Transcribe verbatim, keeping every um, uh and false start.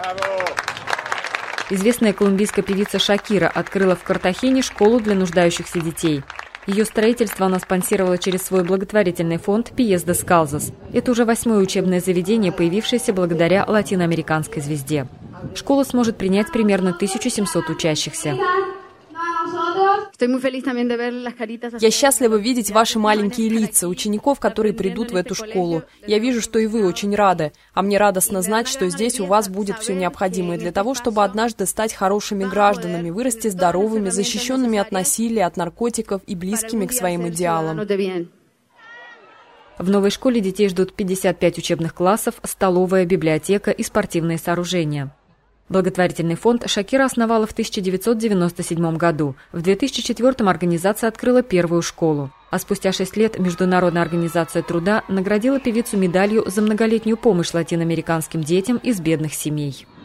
Известная колумбийская певица Шакира открыла в Картахене школу для нуждающихся детей. Ее строительство она спонсировала через свой благотворительный фонд «Пиес Дескалзос». Это уже восьмое учебное заведение, появившееся благодаря латиноамериканской звезде. Школа сможет принять примерно тысячу семьсот учащихся. Я счастлива видеть ваши маленькие лица, учеников, которые придут в эту школу. Я вижу, что и вы очень рады. А мне радостно знать, что здесь у вас будет все необходимое для того, чтобы однажды стать хорошими гражданами, вырасти здоровыми, защищенными от насилия, от наркотиков и близкими к своим идеалам. В новой школе детей ждут пятьдесят пять учебных классов, столовая, библиотека и спортивные сооружения. Благотворительный фонд Шакира основала в тысяча девятьсот девяносто седьмом году. В две тысячи четвёртом организация открыла первую школу. А спустя шесть лет Международная организация труда наградила певицу медалью за многолетнюю помощь латиноамериканским детям из бедных семей.